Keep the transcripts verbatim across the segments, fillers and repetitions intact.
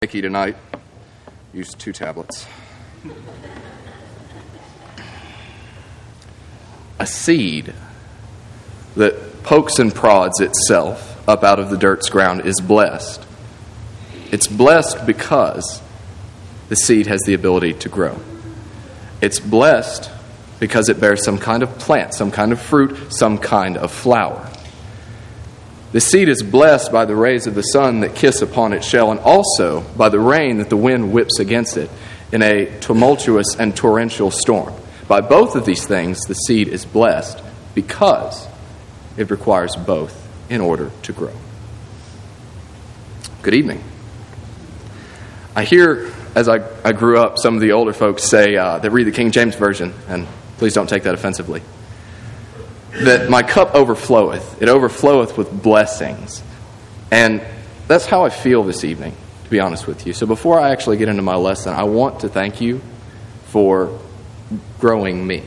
Nikki tonight used two tablets. A seed that pokes and prods itself up out of the dirt's ground is blessed. It's blessed because the seed has the ability to grow. It's blessed because it bears some kind of plant, some kind of fruit, some kind of flower. The seed is blessed by the rays of the sun that kiss upon its shell, and also by the rain that the wind whips against it in a tumultuous and torrential storm. By both of these things, the seed is blessed because it requires both in order to grow. Good evening. I hear, as I, I grew up, some of the older folks say, uh, that read the King James Version, and please don't take that offensively, that my cup overfloweth. It overfloweth with blessings. And that's how I feel this evening, to be honest with you. So before I actually get into my lesson, I want to thank you for growing me.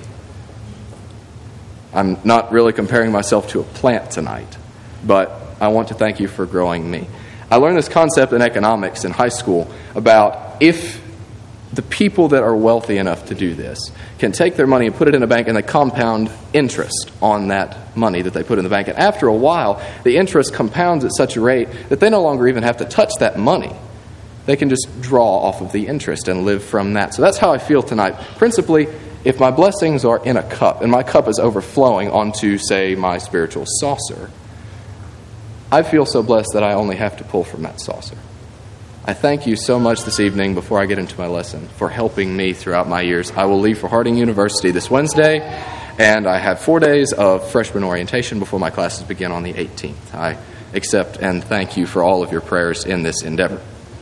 I'm not really comparing myself to a plant tonight, but I want to thank you for growing me. I learned this concept in economics in high school about if the people that are wealthy enough to do this can take their money and put it in a bank, and they compound interest on that money that they put in the bank. And after a while, the interest compounds at such a rate that they no longer even have to touch that money. They can just draw off of the interest and live from that. So that's how I feel tonight. Principally, if my blessings are in a cup, and my cup is overflowing onto, say, my spiritual saucer, I feel so blessed that I only have to pull from that saucer. I thank you so much this evening, before I get into my lesson, for helping me throughout my years. I will leave for Harding University this Wednesday, and I have four days of freshman orientation before my classes begin on the eighteenth. I accept and thank you for all of your prayers in this endeavor.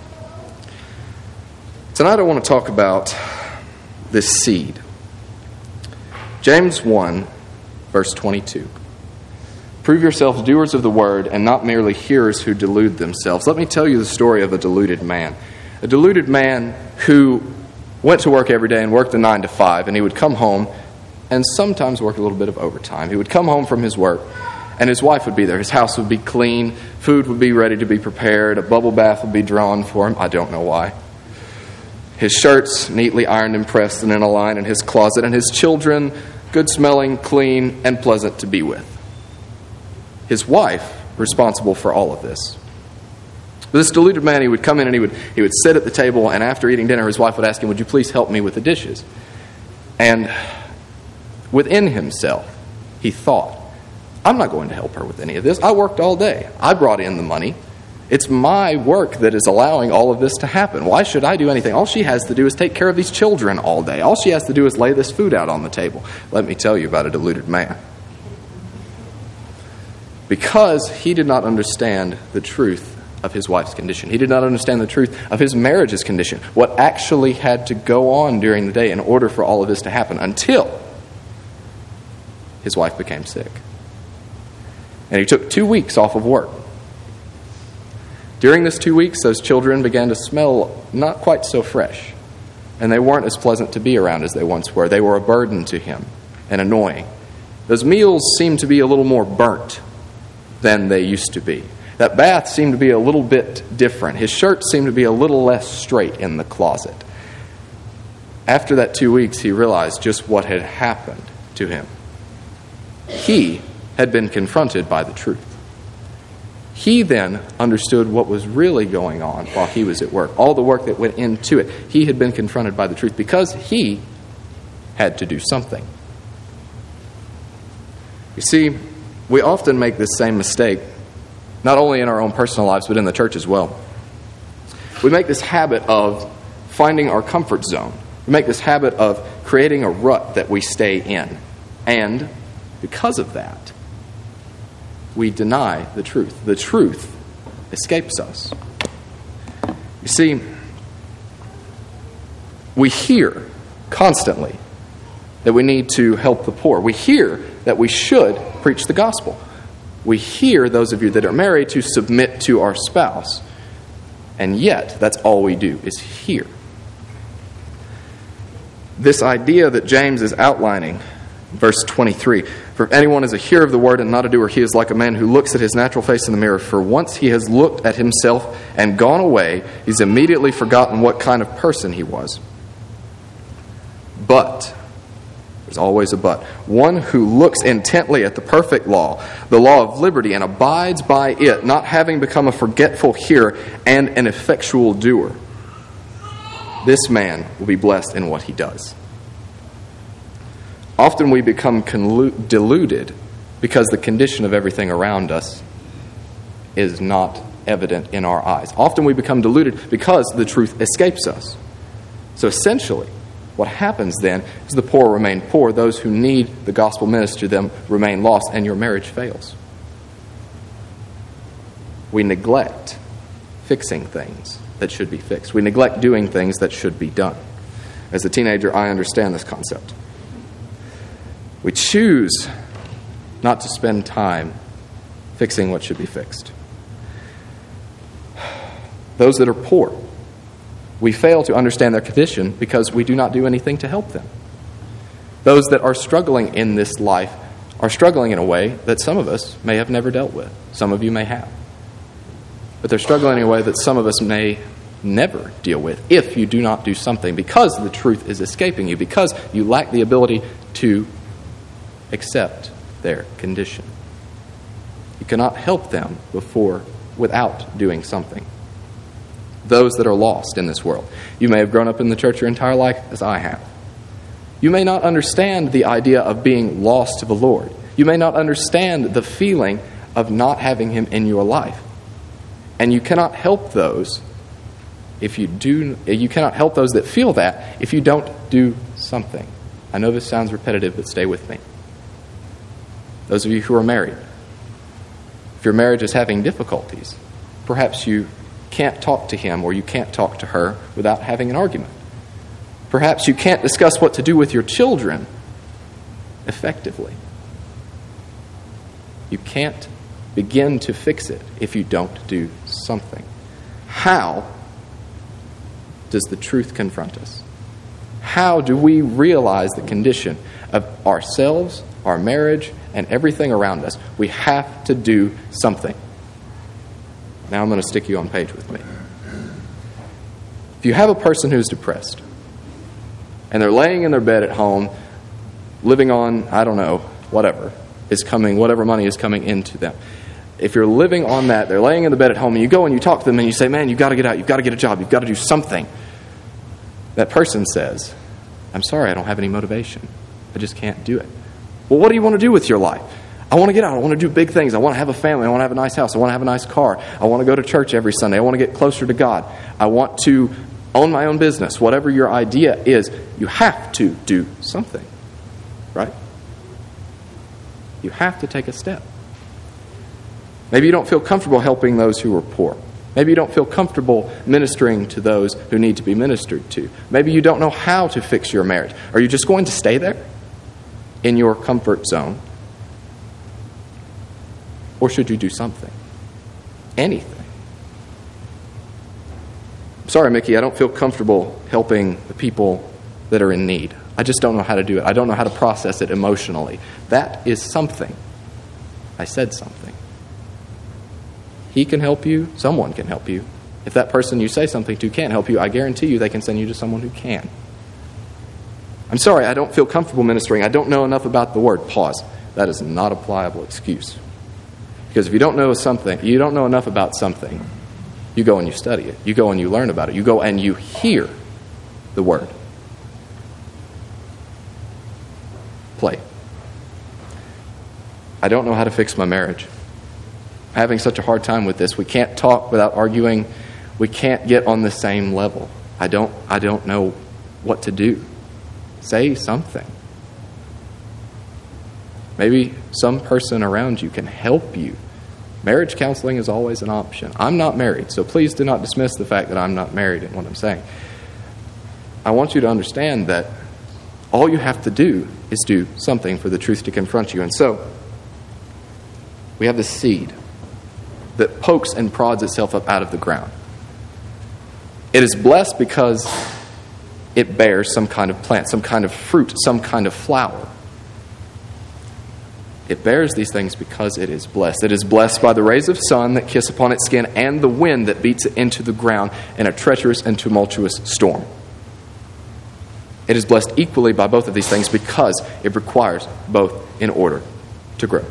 Tonight I want to talk about this seed. James one, verse twenty-two. Prove yourselves doers of the word and not merely hearers who delude themselves. Let me tell you the story of a deluded man. A deluded man who went to work every day and worked a nine to five, and he would come home and sometimes work a little bit of overtime. He would come home from his work, and his wife would be there. His house would be clean. Food would be ready to be prepared. A bubble bath would be drawn for him. I don't know why. His shirts neatly ironed and pressed and in a line in his closet, and his children good-smelling, clean, and pleasant to be with. His wife responsible for all of this. This deluded man, he would come in and he would he would sit at the table, and after eating dinner, his wife would ask him, "Would you please help me with the dishes?" And within himself, he thought, "I'm not going to help her with any of this. I worked all day. I brought in the money. It's my work that is allowing all of this to happen. Why should I do anything? All she has to do is take care of these children all day. All she has to do is lay this food out on the table." Let me tell you about a deluded man. Because he did not understand the truth of his wife's condition. He did not understand the truth of his marriage's condition. What actually had to go on during the day in order for all of this to happen, until his wife became sick. And he took two weeks off of work. During this two weeks, those children began to smell not quite so fresh. And they weren't as pleasant to be around as they once were. They were a burden to him and annoying. Those meals seemed to be a little more burnt than they used to be. That bath seemed to be a little bit different. His shirt seemed to be a little less straight in the closet. After that two weeks, he realized just what had happened to him. He had been confronted by the truth. He then understood what was really going on while he was at work, all the work that went into it. He had been confronted by the truth because he had to do something. You see, we often make this same mistake, not only in our own personal lives, but in the church as well. We make this habit of finding our comfort zone. We make this habit of creating a rut that we stay in. And because of that, we deny the truth. The truth escapes us. You see, we hear constantly that we need to help the poor. We hear that we should preach the gospel. We hear, those of you that are married, to submit to our spouse. And yet, that's all we do, is hear. This idea that James is outlining Verse twenty-three, for if anyone is a hearer of the word and not a doer, he is like a man who looks at his natural face in the mirror. For once he has looked at himself and gone away, he's immediately forgotten what kind of person he was. But, there's always a but, one who looks intently at the perfect law, the law of liberty, and abides by it, not having become a forgetful hearer and an effectual doer, this man will be blessed in what he does. Often we become conlu- deluded because the condition of everything around us is not evident in our eyes. Often we become deluded because the truth escapes us. So essentially, what happens then is the poor remain poor, those who need the gospel ministered to them remain lost, and your marriage fails. We neglect fixing things that should be fixed. We neglect doing things that should be done. As a teenager, I understand this concept. We choose not to spend time fixing what should be fixed. Those that are poor, we fail to understand their condition because we do not do anything to help them. Those that are struggling in this life are struggling in a way that some of us may have never dealt with. Some of you may have. But they're struggling in a way that some of us may never deal with if you do not do something, because the truth is escaping you, because you lack the ability to accept their condition. You cannot help them before without doing something. Those that are lost in this world. You may have grown up in the church your entire life, as I have. You may not understand the idea of being lost to the Lord. You may not understand the feeling of not having Him in your life. And you cannot help those if you do. You cannot help those that feel that if you don't do something. I know this sounds repetitive, but stay with me. Those of you who are married, if your marriage is having difficulties, perhaps you can't talk to him or you can't talk to her without having an argument. Perhaps you can't discuss what to do with your children effectively. You can't begin to fix it if you don't do something. How does the truth confront us? How do we realize the condition of ourselves, our marriage, and everything around us? We have to do something. Now I'm going to stick you on page with me. If you have a person who's depressed, and they're laying in their bed at home, living on, I don't know, whatever is coming, whatever money is coming into them. If you're living on that, they're laying in the bed at home, and you go and you talk to them, and you say, man, you've got to get out, you've got to get a job, you've got to do something. That person says, I'm sorry, I don't have any motivation. I just can't do it. Well, what do you want to do with your life? I want to get out. I want to do big things. I want to have a family. I want to have a nice house. I want to have a nice car. I want to go to church every Sunday. I want to get closer to God. I want to own my own business. Whatever your idea is, you have to do something, right? You have to take a step. Maybe you don't feel comfortable helping those who are poor. Maybe you don't feel comfortable ministering to those who need to be ministered to. Maybe you don't know how to fix your marriage. Are you just going to stay there in your comfort zone? Or should you do something? Anything. I'm sorry, Mickey, I don't feel comfortable helping the people that are in need. I just don't know how to do it. I don't know how to process it emotionally. That is something. I said something. He can help you. Someone can help you. If that person you say something to can't help you, I guarantee you they can send you to someone who can. I'm sorry, I don't feel comfortable ministering. I don't know enough about the Word. Pause. That is not a pliable excuse. Because if you don't know something, you don't know enough about something, you go and you study it. You go and you learn about it. You go and you hear the Word. Play. I don't know how to fix my marriage. I'm having such a hard time with this. We can't talk without arguing. We can't get on the same level. I don't I don't know what to do. Say something. Maybe some person around you can help you. Marriage counseling is always an option. I'm not married, so please do not dismiss the fact that I'm not married in what I'm saying. I want you to understand that all you have to do is do something for the truth to confront you. And so, we have this seed that pokes and prods itself up out of the ground. It is blessed because it bears some kind of plant, some kind of fruit, some kind of flower. It bears these things because it is blessed. It is blessed by the rays of sun that kiss upon its skin and the wind that beats it into the ground in a treacherous and tumultuous storm. It is blessed equally by both of these things because it requires both in order to grow.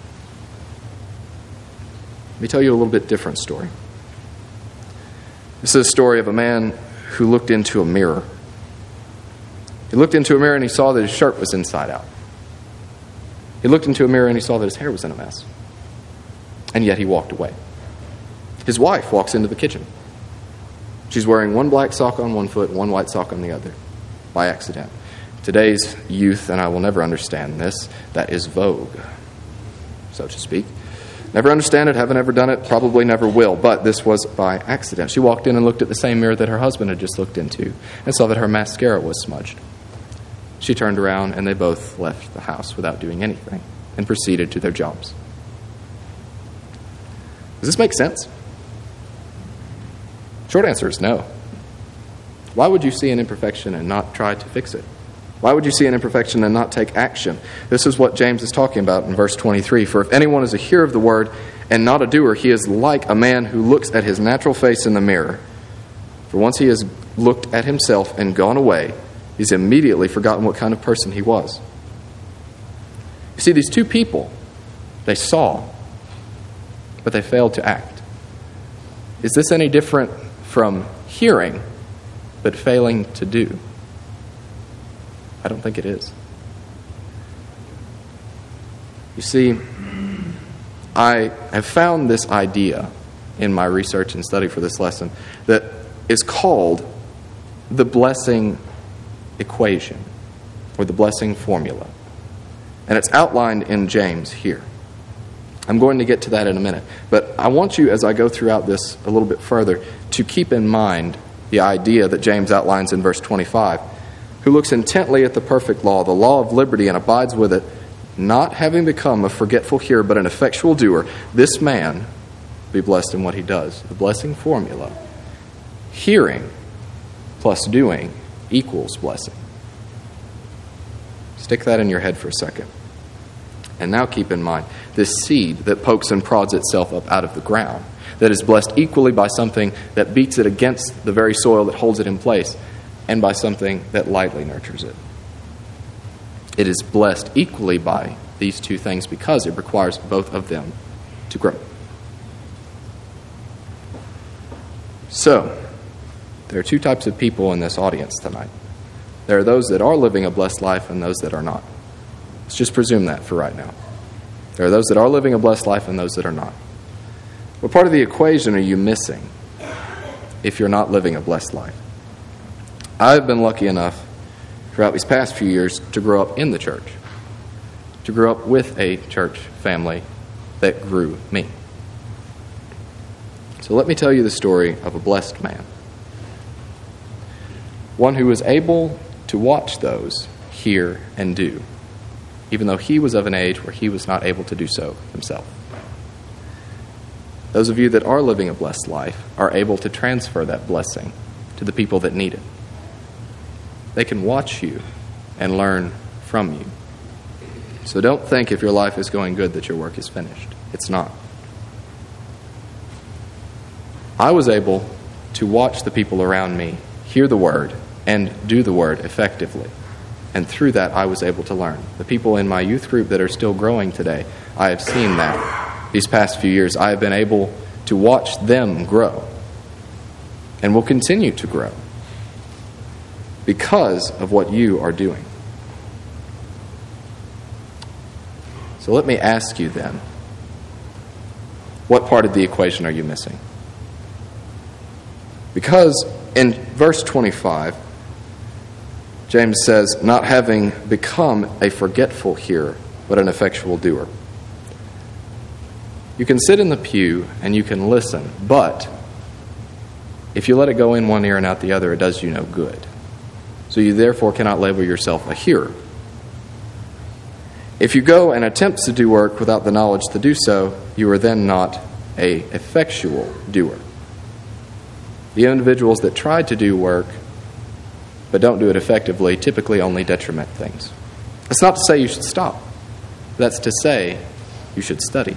Let me tell you a little bit different story. This is a story of a man who looked into a mirror. He looked into a mirror and he saw that his shirt was inside out. He looked into a mirror and he saw that his hair was in a mess. And yet he walked away. His wife walks into the kitchen. She's wearing one black sock on one foot and one white sock on the other, by accident. Today's youth, and I will never understand this, that is vogue, so to speak. Never understand it, haven't ever done it, probably never will, but this was by accident. She walked in and looked at the same mirror that her husband had just looked into and saw that her mascara was smudged. She turned around and they both left the house without doing anything and proceeded to their jobs. Does this make sense? Short answer is no. Why would you see an imperfection and not try to fix it? Why would you see an imperfection and not take action? This is what James is talking about in verse twenty-three. For if anyone is a hearer of the word and not a doer, he is like a man who looks at his natural face in the mirror. For once he has looked at himself and gone away, he's immediately forgotten what kind of person he was. You see, these two people, they saw, but they failed to act. Is this any different from hearing, but failing to do? I don't think it is. You see, I have found this idea in my research and study for this lesson that is called the blessing equation or the blessing formula. And it's outlined in James here. I'm going to get to that in a minute. But I want you, as I go throughout this a little bit further, to keep in mind the idea that James outlines in verse twenty-five. Who looks intently at the perfect law, the law of liberty, and abides with it, not having become a forgetful hearer, but an effectual doer, this man will be blessed in what he does. The blessing formula. Hearing plus doing equals blessing. Stick that in your head for a second. And now keep in mind this seed that pokes and prods itself up out of the ground, that is blessed equally by something that beats it against the very soil that holds it in place, and by something that lightly nurtures it. It is blessed equally by these two things because it requires both of them to grow. So, there are two types of people in this audience tonight. There are those that are living a blessed life and those that are not. Let's just presume that for right now. There are those that are living a blessed life and those that are not. What part of the equation are you missing if you're not living a blessed life? I've been lucky enough throughout these past few years to grow up in the church, to grow up with a church family that grew me. So let me tell you the story of a blessed man, one who was able to watch those hear and do, even though he was of an age where he was not able to do so himself. Those of you that are living a blessed life are able to transfer that blessing to the people that need it. They can watch you and learn from you. So don't think if your life is going good that your work is finished. It's not. I was able to watch the people around me hear the word and do the word effectively. And through that, I was able to learn. The people in my youth group that are still growing today, I have seen that. These past few years, I have been able to watch them grow and will continue to grow because of what you are doing. So let me ask you then, what part of the equation are you missing? Because in verse twenty-five, James says, not having become a forgetful hearer, but an effectual doer. You can sit in the pew and you can listen, but if you let it go in one ear and out the other, it does you no good. So you therefore cannot label yourself a hearer. If you go and attempt to do work without the knowledge to do so, you are then not a effectual doer. The individuals that try to do work but don't do it effectively typically only detriment things. That's not to say you should stop. That's to say, you should study.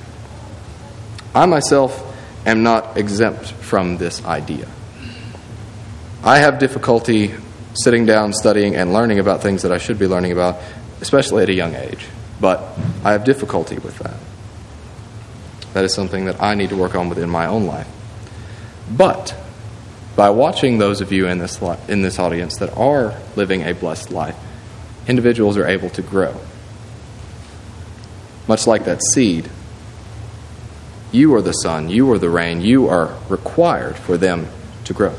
I myself am not exempt from this idea. I have difficulty sitting down, studying, and learning about things that I should be learning about, especially at a young age. But I have difficulty with that. That is something that I need to work on within my own life. But by watching those of you in this li- in this audience that are living a blessed life, individuals are able to grow. Much like that seed, you are the sun, you are the rain, you are required for them to grow.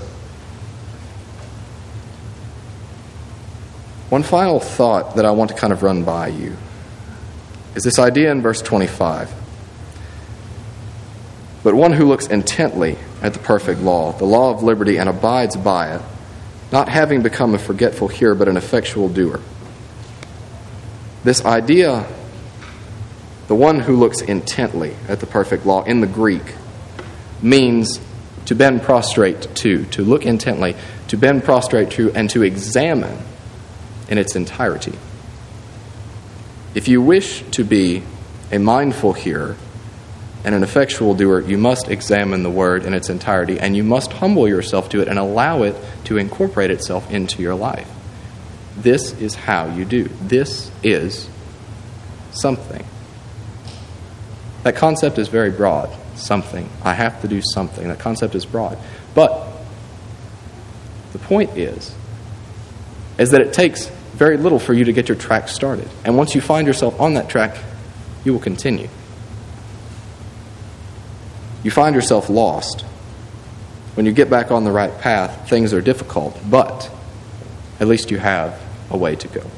One final thought that I want to kind of run by you is this idea in verse twenty-five. But one who looks intently at the perfect law, the law of liberty, and abides by it, not having become a forgetful hearer, but an effectual doer. This idea, the one who looks intently at the perfect law, in the Greek, means to bend prostrate to, to look intently, to bend prostrate to, and to examine in its entirety. If you wish to be a mindful hearer and an effectual doer, you must examine the word in its entirety, and you must humble yourself to it and allow it to incorporate itself into your life. This is how you do. This is something. That concept is very broad. Something. I have to do something. That concept is broad. But the point is, is that it takes very little for you to get your track started. And once you find yourself on that track, you will continue. You find yourself lost. When you get back on the right path, things are difficult, but at least you have a way to go.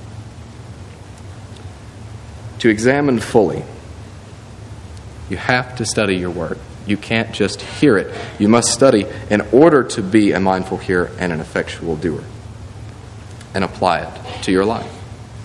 To examine fully, you have to study your word. You can't just hear it. You must study in order to be a mindful hearer and an effectual doer, and apply it to your life.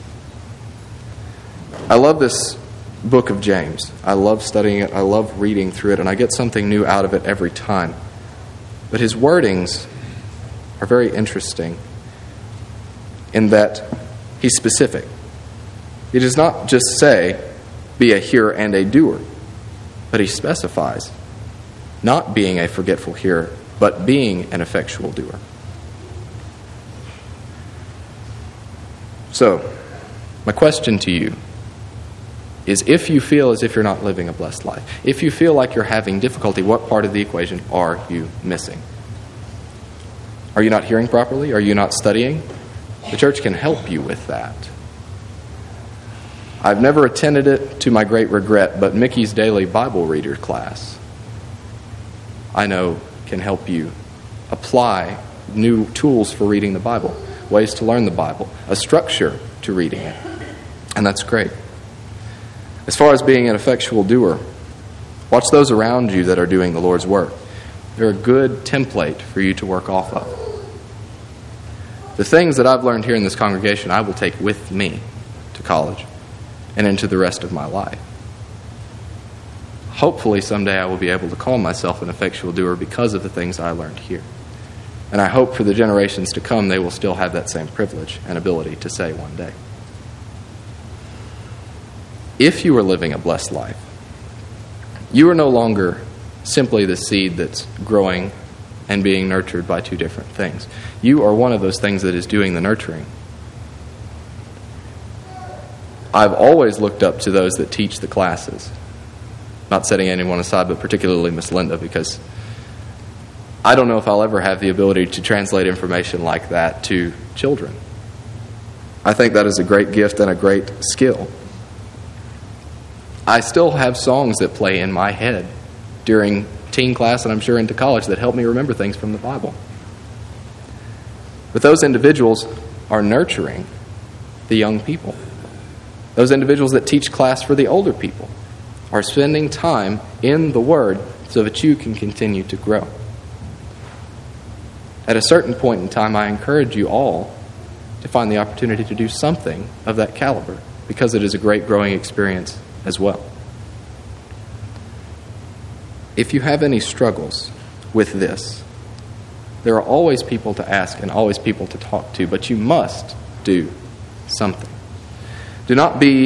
I love this book of James. I love studying it. I love reading through it, and I get something new out of it every time. But his wordings are very interesting in that he's specific. He does not just say, be a hearer and a doer, but he specifies not being a forgetful hearer, but being an effectual doer. So, my question to you is, if you feel as if you're not living a blessed life, if you feel like you're having difficulty, what part of the equation are you missing? Are you not hearing properly? Are you not studying? The church can help you with that. I've never attended it, to my great regret, but Mickey's Daily Bible Reader class, I know, can help you apply new tools for reading the Bible, ways to learn the Bible, a structure to reading it. And that's great. As far as being an effectual doer, watch those around you that are doing the Lord's work. They're a good template for you to work off of. The things that I've learned here in this congregation, I will take with me to college and into the rest of my life. Hopefully someday I will be able to call myself an effectual doer because of the things I learned here. And I hope for the generations to come they will still have that same privilege and ability to say one day. If you are living a blessed life, you are no longer simply the seed that's growing and being nurtured by two different things. You are one of those things that is doing the nurturing. I've always looked up to those that teach the classes. Not setting anyone aside, but particularly Miss Linda, because I don't know if I'll ever have the ability to translate information like that to children. I think that is a great gift and a great skill. I still have songs that play in my head during teen class and I'm sure into college that help me remember things from the Bible. But those individuals are nurturing the young people. Those individuals that teach class for the older people are spending time in the Word so that you can continue to grow. At a certain point in time, I encourage you all to find the opportunity to do something of that caliber, because it is a great growing experience as well. If you have any struggles with this, there are always people to ask and always people to talk to, but you must do something. Do not be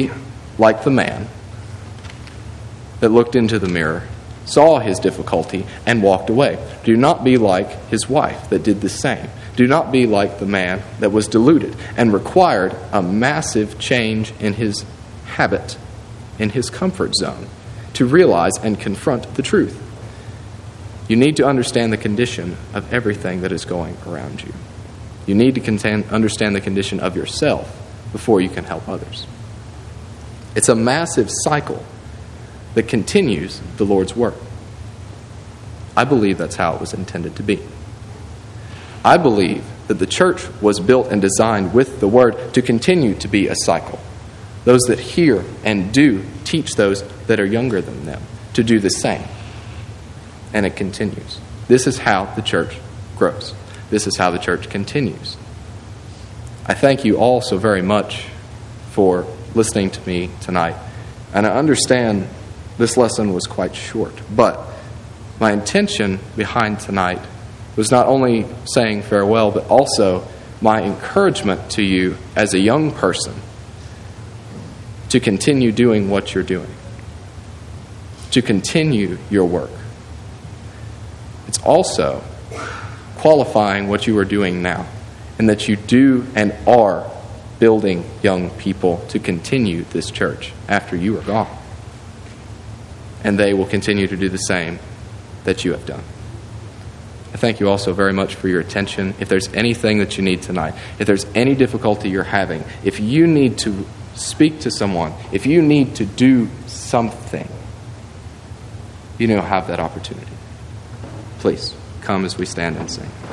like the man that looked into the mirror, saw his difficulty, and walked away. Do not be like his wife that did the same. Do not be like the man that was deluded and required a massive change in his habit, in his comfort zone, to realize and confront the truth. You need to understand the condition of everything that is going around you. You need to contain, understand the condition of yourself before you can help others. It's a massive cycle that continues the Lord's work. I believe that's how it was intended to be. I believe that the church was built and designed with the Word to continue to be a cycle. Those that hear and do teach those that are younger than them to do the same. And it continues. This is how the church grows. This is how the church continues. I thank you all so very much for listening to me tonight. And I understand this lesson was quite short, but my intention behind tonight was not only saying farewell, but also my encouragement to you as a young person to continue doing what you're doing, to continue your work. It's also qualifying what you are doing now, and that you do and are building young people to continue this church after you are gone. And they will continue to do the same that you have done. I thank you also very much for your attention. If there's anything that you need tonight, if there's any difficulty you're having, if you need to speak to someone, if you need to do something, you now have that opportunity. Please come as we stand and sing.